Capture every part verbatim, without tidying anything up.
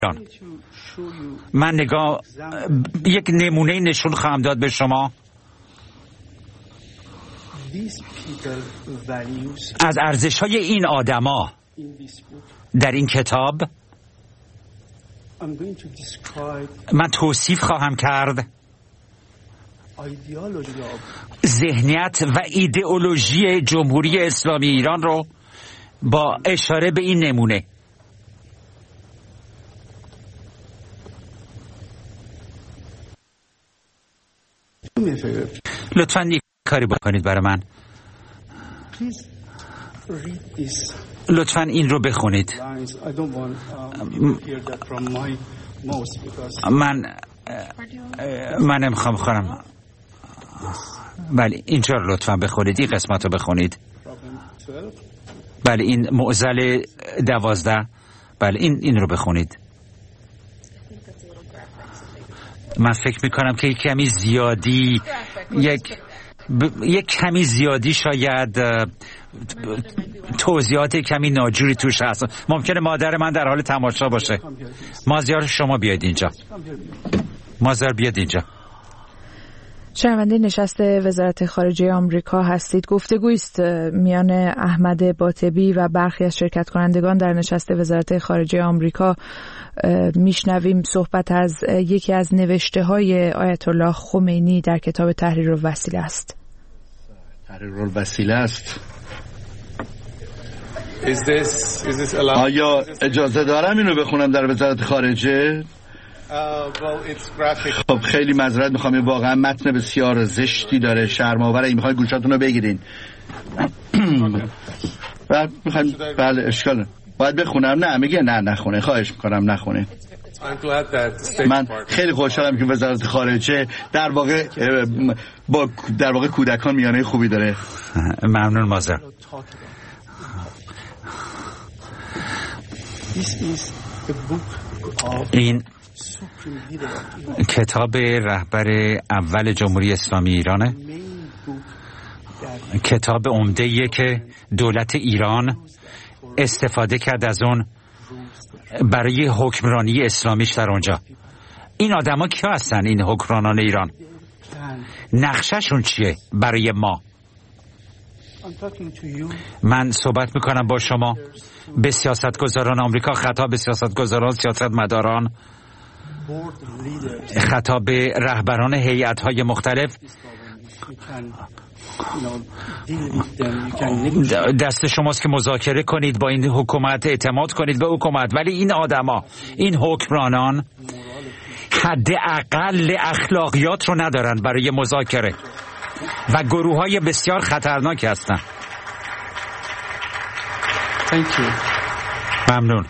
من نگاه یک نمونه نشون خواهم داد به شما از ارزش‌های این آدما در این کتاب. من توصیف خواهم کرد ذهنیت و ایدئولوژی جمهوری اسلامی ایران رو با اشاره به این نمونه. لطفاً یک کاری بکنید برای من. لطفاً این رو بخونید. من من نمیخوام بخونم. بله اینجا رو لطفاً بخونید، این قسمت رو بخونید. بله این معضل دوازده. بله این این رو بخونید. من فکر میکنم که یک کمی زیادی یک ب... یک کمی زیادی شاید توضیحات کمی ناجوری توش هست. ممکنه مادر من در حال تماشا باشه. مازیار شما بیاید اینجا. مازیار بیاید اینجا. شنونده نشست وزارت خارجه آمریکا هستید. گفتگویی است میان احمد باطبی و برخی از شرکت کنندگان در نشست وزارت خارجه آمریکا. میشنویم صحبت از یکی از نوشته های آیت الله خمینی در کتاب تحریر الوسیله است. تحریر الوسیله است. آیا اجازه دارم اینو بخونم در وزارت خارجه؟ خب خیلی معذرت میخوام، این واقعا متن بسیار زشتی داره، شرم‌آوره. این میخواین گوشاتون رو بگیرین. بعد میخواین بله اشکال باید بخونم؟ نه میگه نه نخونه. خواهش میکنم نخونه. من خیلی خوشحالم که وزارت خارجه در واقع با در واقع کودکان میانه خوبی داره. ممنون مازر. این کتاب رهبر اول جمهوری اسلامی ایرانه. کتاب عمده‌ایه که دولت ایران استفاده کرد از اون برای حکمرانی اسلامیش در اونجا. این آدما کیا هستن؟ این حکمرانان ایران نقشهشون چیه برای ما؟ من صحبت میکنم با شما، به سیاستگزاران آمریکا، خطاب به سیاستگزاران، سیاستمداران، خطاب به رهبران هیئت‌های مختلف. دست شماست که مذاکره کنید با این حکومت، اعتماد کنید به حکومت. ولی این آدما، این حکمرانان حداقل اخلاقیات رو ندارن برای مذاکره و گروه‌های بسیار خطرناک هستن. ممنون.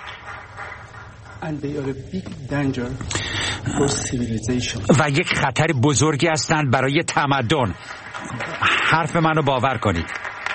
و یک خطر بزرگی هستند برای تمدن. حرف منو باور کنید.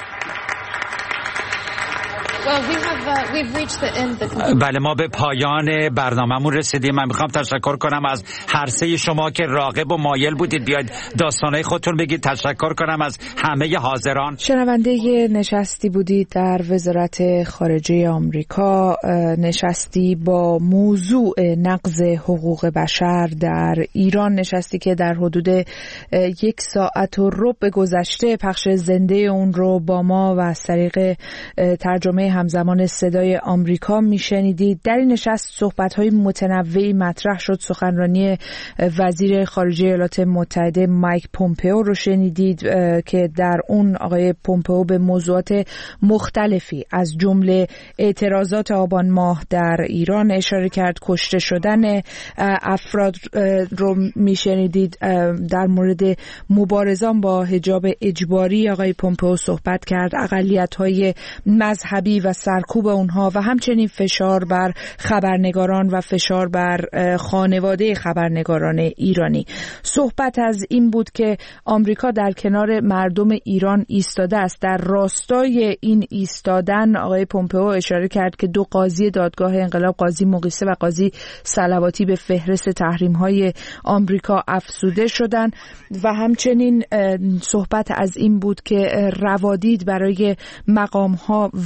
بله ما به پایان برنامه‌مون رسیدیم. من میخوام تشکر کنم از هر سه شما که راغب و مایل بودید بیاید داستانای خودتون بگید. تشکر کنم از همه حاضران. شنونده نشستی بودید در وزارت خارجه آمریکا، نشستی با موضوع نقض حقوق بشر در ایران، نشستی که در حدود یک ساعت و ربع گذشته پخش زنده اون رو با ما و از طریق ترجمه همزمان صدای آمریکا میشنیدید. در این نشست صحبت‌های متنوعی مطرح شد. سخنرانی وزیر خارجه ایالات متحده مایک پومپئو رو شنیدید که در اون آقای پومپئو به موضوعات مختلفی از جمله اعتراضات آبان ماه در ایران اشاره کرد، کشته شدن افراد رو میشنیدید. در مورد مبارزان با حجاب اجباری آقای پومپئو صحبت کرد، اقلیت‌های مذهبی و سرکوب اونها و همچنین فشار بر خبرنگاران و فشار بر خانواده خبرنگاران ایرانی. صحبت از این بود که آمریکا در کنار مردم ایران ایستاده است. در راستای این ایستادن آقای پومپئو اشاره کرد که دو قاضی دادگاه انقلاب، قاضی مقیسه و قاضی صلواتی، به فهرست تحریم‌های آمریکا افزوده شدند و همچنین صحبت از این بود که روادید برای مقام‌ها و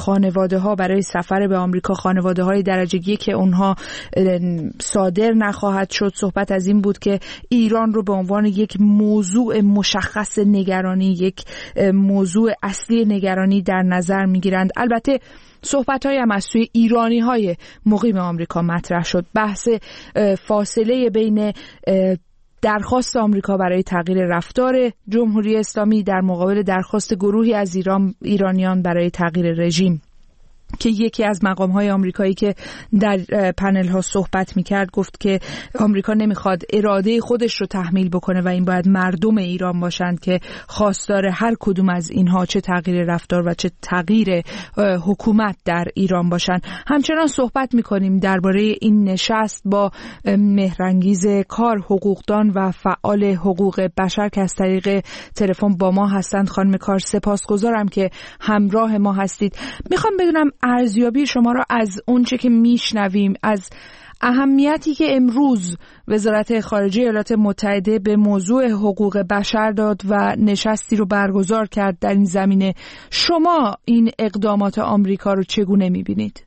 خانواده ها برای سفر به آمریکا، خانواده های درجه یک که اونها صادر نخواهد شد. صحبت از این بود که ایران رو به عنوان یک موضوع مشخص نگرانی، یک موضوع اصلی نگرانی در نظر میگیرند. البته صحبت‌های هم از سوی ایرانی‌های مقیم آمریکا مطرح شد. بحث فاصله بین درخواست آمریکا برای تغییر رفتار جمهوری اسلامی در مقابل درخواست گروهی از ایران ایرانیان برای تغییر رژیم، که یکی از مقام‌های آمریکایی که در پنل‌ها صحبت می‌کرد گفت که آمریکا نمی‌خواد اراده خودش رو تحمیل بکنه و این باید مردم ایران باشند که خواستار هر کدوم از اینها، چه تغییر رفتار و چه تغییر حکومت در ایران باشند. همچنان صحبت می‌کنیم درباره این نشست با مهرانگیز کار، حقوقدان و فعال حقوق بشر که از طریق تلفن با ما هستند. خانم کار، سپاسگزارم که همراه ما هستید. می‌خوام بدونم ارزیابی شما را از اونچه که میشنویم، از اهمیتی که امروز وزارت خارجه ایالات متحده به موضوع حقوق بشر داد و نشستی رو برگزار کرد در این زمینه، شما این اقدامات آمریکا رو چگونه میبینید؟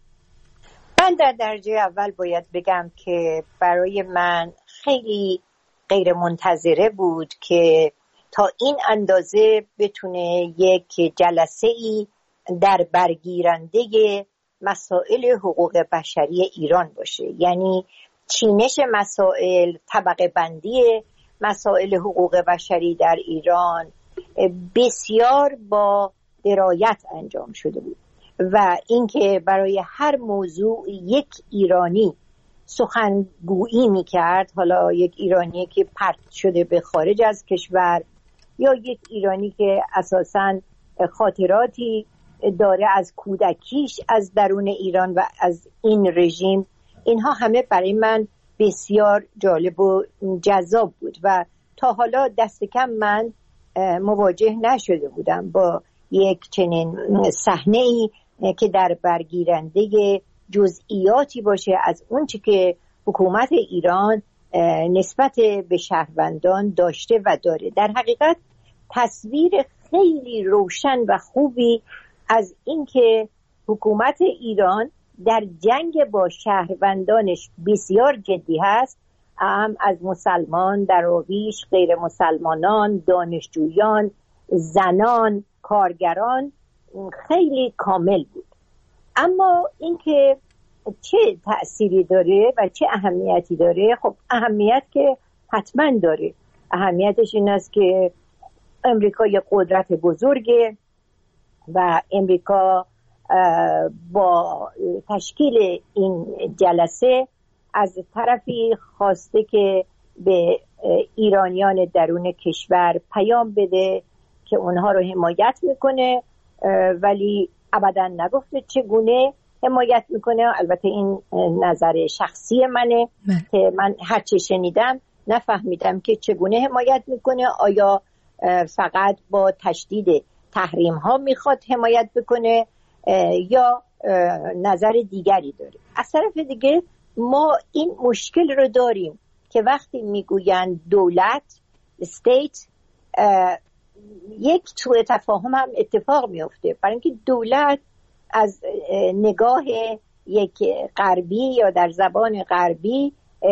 من در درجه اول باید بگم که برای من خیلی غیر منتظره بود که تا این اندازه بتونه یک جلسه ای در برگیرنده مسائل حقوق بشری ایران باشه، یعنی چینش مسائل، طبقه بندی مسائل حقوق بشری در ایران بسیار با درایت انجام شده بود و اینکه برای هر موضوع یک ایرانی سخنگویی میکرد، حالا یک ایرانی که پرت شده به خارج از کشور یا یک ایرانی که اساساً خاطراتی داره از کودکیش از درون ایران و از این رژیم، اینها همه برای من بسیار جالب و جذاب بود و تا حالا دست کم من مواجه نشده بودم با یک چنین صحنه‌ای که در برگیرنده جزئیاتی باشه از اون چی که حکومت ایران نسبت به شهروندان داشته و داره. در حقیقت تصویر خیلی روشن و خوبی از اینکه حکومت ایران در جنگ با شهروندانش بسیار جدی هست، هم از مسلمان، دراویش، غیر مسلمانان، دانشجویان، زنان، کارگران خیلی کامل بود. اما اینکه چه تأثیری داره و چه اهمیتی داره، خب اهمیت که حتما داره. اهمیتش این است که امریکا یک قدرت بزرگه و امریکا با تشکیل این جلسه از طرفی خواسته که به ایرانیان درون کشور پیام بده که اونها رو حمایت میکنه، ولی ابدا نگفته چگونه حمایت میکنه. البته این نظر شخصی منه که من هر چه شنیدم نفهمیدم که چگونه حمایت میکنه. آیا فقط با تشدید تحریم ها میخواد حمایت بکنه یا نظر دیگری داره؟ از طرف دیگه ما این مشکل رو داریم که وقتی میگوین دولت، استیت، یک سوء تفاهم هم اتفاق میفته، برای اینکه دولت از نگاه یک غربی یا در زبان غربی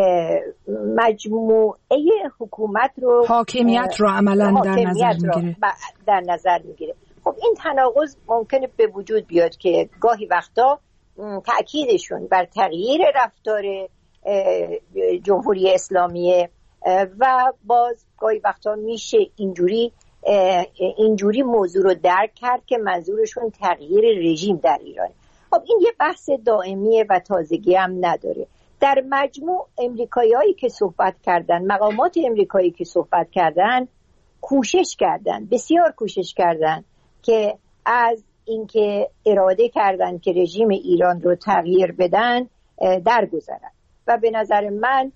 مجموعه حکومت رو، حاکمیت رو عملا در نظر میگیره در نظر میگیره. خب این تناقض ممکنه به وجود بیاد که گاهی وقتا تأکیدشون بر تغییر رفتار جمهوری اسلامی و باز گاهی وقتا میشه اینجوری اینجوری موضوع رو درک کرد که منظورشون تغییر رژیم در ایران. خب این یه بحث دائمیه و تازگی هم نداره. در مجموع امریکایی‌هایی که صحبت کردن، مقامات امریکایی که صحبت کردن، کوشش کردن، بسیار کوشش کردن که از اینکه اراده کردن که رژیم ایران رو تغییر بدن درگذرن و به نظر من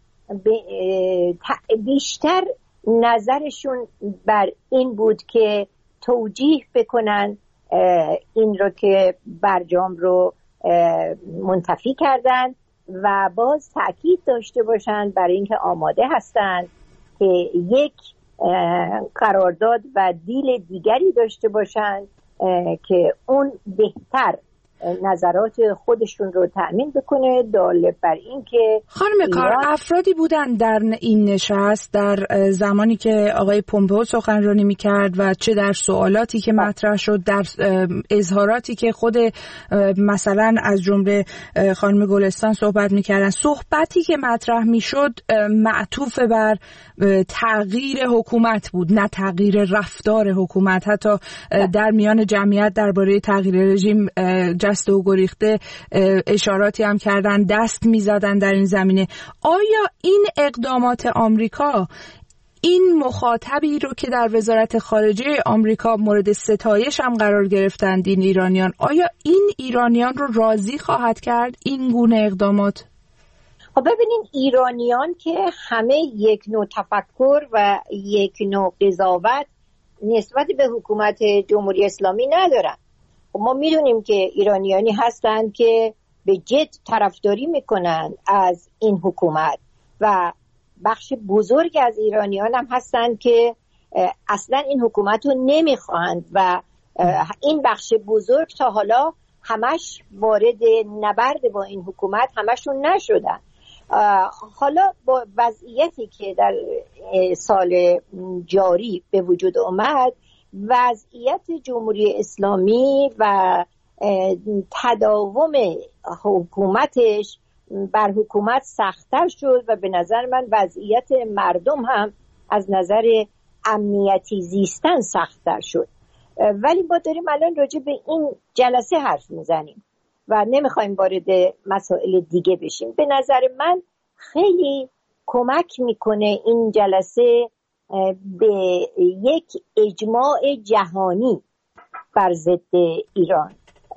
بیشتر نظرشون بر این بود که توجیه بکنن این رو که برجام رو منتفی کردن و باز تأکید داشته باشن برای اینکه آماده هستند که یک قرارداد و دیل دیگری داشته باشن که اون بهتر نظرات خودشون رو تأمین بکنه، دال بر این که خانم کار افرادی بودن در این نشست در زمانی که آقای پومپئو سخنرانی میکرد و چه در سوالاتی که مطرح شد، در اظهاراتی که خود مثلا از جمله خانم گلستان صحبت میکردن، صحبتی که مطرح میشد معطوف بر تغییر حکومت بود، نه تغییر رفتار حکومت. حتی در میان جمعیت درباره تغییر رژیم جست و گریخته اشاراتی هم کردن، دست میزدن در این زمینه. آیا این اقدامات آمریکا، این مخاطبی رو که در وزارت خارجه آمریکا مورد ستایش هم قرار گرفتند این ایرانیان، آیا این ایرانیان رو راضی خواهد کرد این گونه اقدامات؟ خب ببینین، ایرانیان که همه یک نوع تفکر و یک نوع قضاوت نسبت به حکومت جمهوری اسلامی ندارن. ما میدونیم که ایرانیانی هستند که به جد طرفداری میکنن از این حکومت و بخش بزرگ از ایرانیان هم هستند که اصلا این حکومت رو نمیخواهند و این بخش بزرگ تا حالا همش وارد نبرد با این حکومت همشون نشدن. حالا با وضعیتی که در سال جاری به وجود آمد، وضعیت جمهوری اسلامی و تداوم حکومتش بر حکومت سخت‌تر شد و به نظر من وضعیت مردم هم از نظر امنیتی زیستن سخت‌تر شد. ولی ما داریم الان راجع به این جلسه حرف میزنیم و نمیخوایم وارد مسائل دیگه بشیم. به نظر من خیلی کمک میکنه این جلسه به یک اجماع جهانی بر ضد ایران.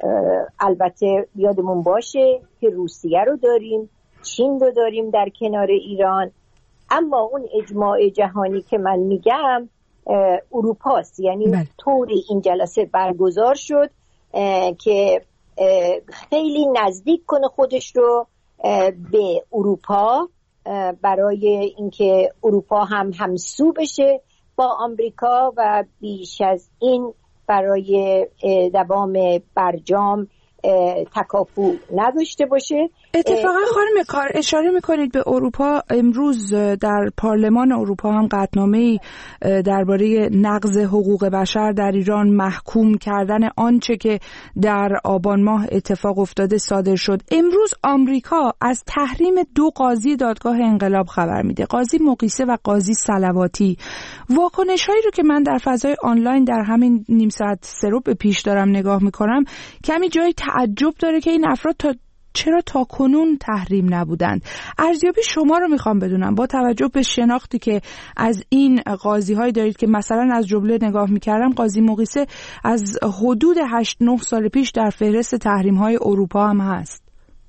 البته یادمون باشه که روسیه رو داریم، چین رو داریم در کنار ایران، اما اون اجماع جهانی که من میگم اروپاست. یعنی بله. طوری این جلسه برگزار شد که خیلی نزدیک کنه خودش رو به اروپا، برای اینکه اروپا هم همسو بشه با آمریکا و بیش از این برای دوام برجام تکاپو نداشته باشه. اتفاقا خانم کار اشاره میکنید به اروپا. امروز در پارلمان اروپا هم قطعنامه‌ای درباره نقض حقوق بشر در ایران، محکوم کردن آنچه که در آبان ماه اتفاق افتاده صادر شد. امروز آمریکا از تحریم دو قاضی دادگاه انقلاب خبر میده، قاضی مقیسه و قاضی صلواتی. واکنش‌هایی رو که من در فضای آنلاین در همین نیم ساعت سرو به پیش دارم نگاه میکنم، کمی جای تعجب داره که این افراد تا چرا تا کنون تحریم نبودند. ارزیابی شما رو میخوام بدونم با توجه به شناختی که از این قاضی های دارید که مثلا از جمله نگاه میکردم قاضی مقیسه از حدود هشت نه سال پیش در فهرست تحریم های اروپا هم هست.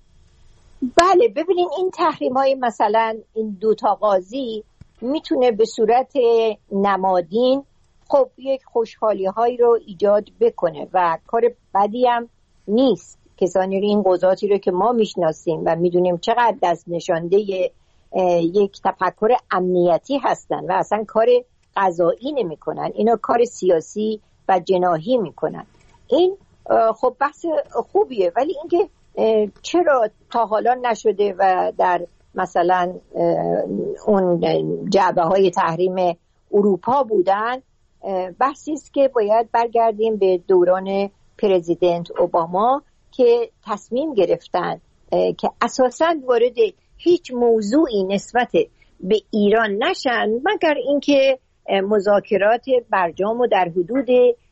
بله، ببینین این تحریم های مثلا این دوتا قاضی میتونه به صورت نمادین خب یک خوشحالی هایی رو ایجاد بکنه و کار بدی هم نیست. کسانی رو، این قضاتی رو که ما میشناسیم و میدونیم چقدر دست نشانده یک تفکر امنیتی هستن و اصلا کار قضایی نمی کنن، اینا کار سیاسی و جناحی میکنن. این خب بحث خوبیه، ولی اینکه چرا تا حالا نشده و در مثلا اون جعبه های تحریم اروپا بودن، بحثی است که باید برگردیم به دوران پرزیدنت اوباما که تصمیم گرفتن که اساساً وارد هیچ موضوعی نسبت به ایران نشن مگر اینکه مذاکرات برجام و در حدود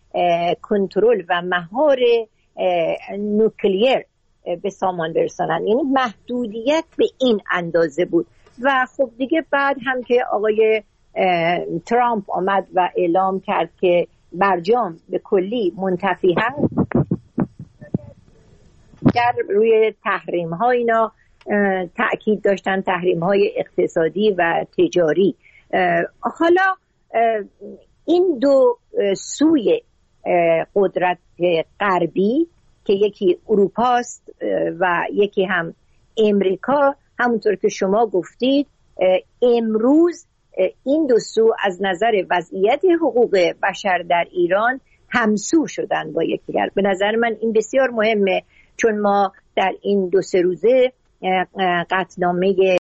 کنترل و مهار نوکلیر به سامان برسانن. یعنی محدودیت به این اندازه بود و خب دیگه بعد هم که آقای ترامپ آمد و اعلام کرد که برجام به کلی منتفی هست، در روی تحریم ها اینا تأکید داشتن، تحریم های اقتصادی و تجاری. حالا این دو سوی قدرت غربی که یکی اروپاست و یکی هم امریکا، همونطور که شما گفتید امروز این دو سو از نظر وضعیت حقوق بشر در ایران همسو شدن با یکدیگر. به نظر من این بسیار مهمه، چون ما در این دو سه روزه قطعنامه